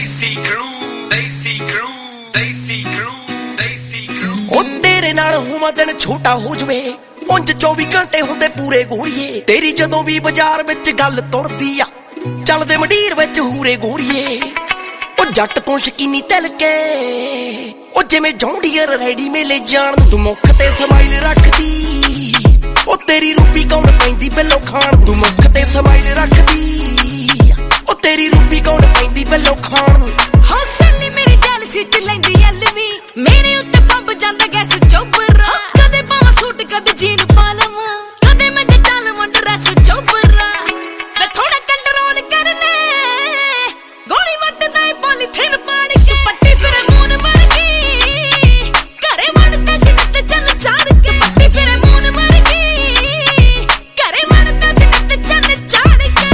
ਦੇਸੀ ਕਰੂ ਦੇਸੀ ਕਰੂ ਦੇਸੀ ਕਰੂ ਦੇਸੀ ਕਰੂ। ਉਹ ਤੇਰੇ ਨਾਲ ਹੋਵਾਂ ਦਿਨ ਛੋਟਾ ਹੋ ਜਵੇ ਉਂਝ 24 ਘੰਟੇ ਹੁੰਦੇ ਪੂਰੇ ਗੋਰੀਏ। ਤੇਰੀ ਜਦੋਂ ਵੀ ਬਾਜ਼ਾਰ ਵਿੱਚ ਗੱਲ ਤੁਰਦੀ ਆ ਚੱਲਦੇ ਮੰਡੀਰ ਵਿੱਚ ਹੂਰੇ ਗੋਰੀਏ। ਉਹ ਜੱਟ ਤੋਂ ਸ਼ਕੀਨੀ ਤਿਲ ਕੇ ਉਹ ਜਿਵੇਂ ਜੌਂਡੀਅਰ ਰੈਡੀ ਮੇਲੇ ਜਾਣ ਤੂੰ ਮੁੱਖ ਤੇ ਸਮਾਈਲ ਰੱਖਦੀ। ਉਹ ਤੇਰੀ ਰੂਪੀ ਕੌਣ ਪੈਂਦੀ ਬਿੱਲੋ ਖਾਣ ਤੂੰ ਮੁੱਖ ਤੇ ਸਮਾਈਲ ਰੱਖਦੀ। ਉਹ ਤੇਰੀ ਰੂਪੀ ਕੌਣ ਪੈਂਦੀ ਬਿੱਲੋ ਖਾਣ। ਹੌਸਲੇ ਮੇਰੀ ਜਲ ਸਿੱਟ ਲੈਂਦੀ ਐਲਵੀ ਮੇਰੇ ਉੱਤੇ ਪੰਪ ਜਾਂਦਾ ਗੈਸ ਚੋਬਰਾ। ਕਦੇ ਪਾਵਾਂ ਸੂਟ ਕਦੇ ਜੀਨ ਪਾ ਲਵਾਂ ਕਦੇ ਮੈਂ ਜੱਟਾਂ ਲਵਾਂ ਡਰੈਸ ਚੋਬਰਾ। ਮੈਂ ਥੋੜਾ ਕੰਟਰੋਲ ਕਰ ਲੈ ਗੋਲੀ ਵੱਟਦਾ ਏ ਪੋਲੀਥੀਨ ਪਾੜ ਕੇ ਪੱਟੀ ਫਿਰ ਮੂਨ ਮਰ ਗਈ ਘਰੇ ਵੜਦਾ ਸੀ ਤੇ ਚੰਨ ਚਾੜ ਕੇ ਪੱਟੀ ਫਿਰ ਮੂਨ ਮਰ ਗਈ ਘਰੇ ਵੜਦਾ ਸੀ ਤੇ ਚੰਨ ਚਾੜ ਕੇ।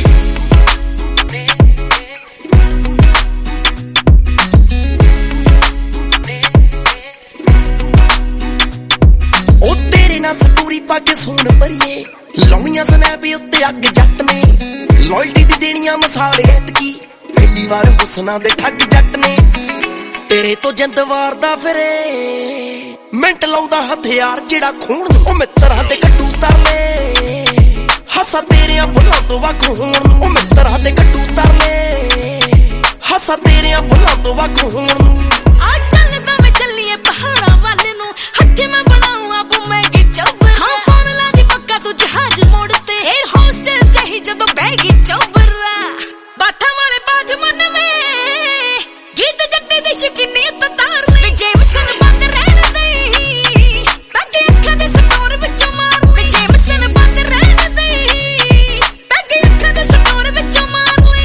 ਉਹ ਤੇਰੇ ਨਾਲ ਸਟੋਰੀ ਪਾ ਕੇ ਸੋਨ ਭਰੀਏ ਲਾਉਣੀਆਂ ਸਨੈਪ ਉੱਤੇ ਅੱਗ ਜੱਟ ਨੇ ਲੋਇਲਟੀ ਦੀ ਦੇਣੀਆਂ ਮਸਾਲੇ ਐਤਕੀ ਪਹਿਲੀ ਵਾਰ ਹੁਸਨਾ ਦੇ ਠੱਗ ਜੱਟ ਨੇ। ਤੇਰੇ ਤੋਂ ਜਿੰਦ ਵਾਰਦਾ ਫਿਰੇ ਮਿੰਟ ਲਾਉਂਦਾ ਹਥਿਆਰ ਜਿਹੜਾ ਖੂਨ ਉਹ ਮਿੱਤਰਾਂ ਦੇ ਕੱਟੂ ਤਰਲੇ ਹਾਸਾ ਤੇਰਿਆਂ ਬੁੱਲਾਂ ਤੋਂ ਵੱਖ ਹੋਣ ਉਹ ਮਿੱਤਰਾਂ ਦੇ ਕੱਟੂ ਤਰਲੇ ਹਾਸਾ ਤੇਰਿਆਂ ਬੁੱਲਾਂ ਤੋਂ ਵੱਖ ਹੋਣ। ਆ ਚੱਲਦਾ ਮੈਂ ਚੱਲੀਏ ਪਹਾੜਾਂ ਵੱਲ ਨੂੰ ਹੱਥੇ ਮੈਂ ਬਣਾਉਂ ਆਪੂ ਮੈਂ ਕੀ ਚੌਬਰਾ। ਹਾਂ ਫੋਨ ਲਾ ਦੀ ਪੱਕਾ ਤੂੰ ਜਹਾਜ਼ ਮੋੜ ਤੇ 에ਅਰ ਹੋਸਟਸ ਚਾਹੀ ਜਦੋਂ ਬਹਿ ਗਈ ਚੌਬਰਾ। ਬਾਠਾਂ ਵਾਲੇ ਬਾਜ ਮਨਵੇਂ ਗੀਤ ਜੱਟੇ ਦੀ ਸ਼ਕੀਨੀ ਤਾਰ ਲੈ ਜੇਮਸਨ ਬੰਦ ਰਹਿਣ ਦੇ ਪੈਗੇ ਅੱਖਾਂ ਦੇ ਸਟੋਰ ਵਿੱਚੋਂ ਮਾਰ ਲੈ ਜੇਮਸਨ ਬੰਦ ਰਹਿਣ ਦੇ ਪੈਗੇ ਅੱਖਾਂ ਦੇ ਸਟੋਰ ਵਿੱਚੋਂ ਮਾਰ ਲੈ।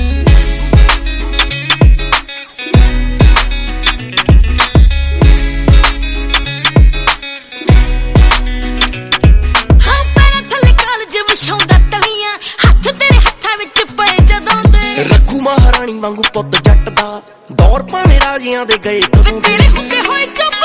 ਹਾਂ ਪੈਰਾਂ ਥੱਲੇ ਕਾਲਜ ਵਿਛਾਉਂਦਾ ਤਲੀਆਂ ਹੱਥ ਤੇਰੇ ਹੱਥਾਂ ਵਿੱਚ ਪਏ ਜਦੋਂ ਦੇ ਰੱਖੂ ਮਹਾਰਾਣੀ ਵਾਂਗੂ ਪੁੱਤ ਜੱਟ ਦਾ ਦੌਰ ਭਾਵੇਂ ਰਾਜਿਆਂ ਦੇ ਗਏ ਕਦੋਂ ਤੇਰੇ ਹੁੰਦੇ ਹੋਏ ਚੁੱਪ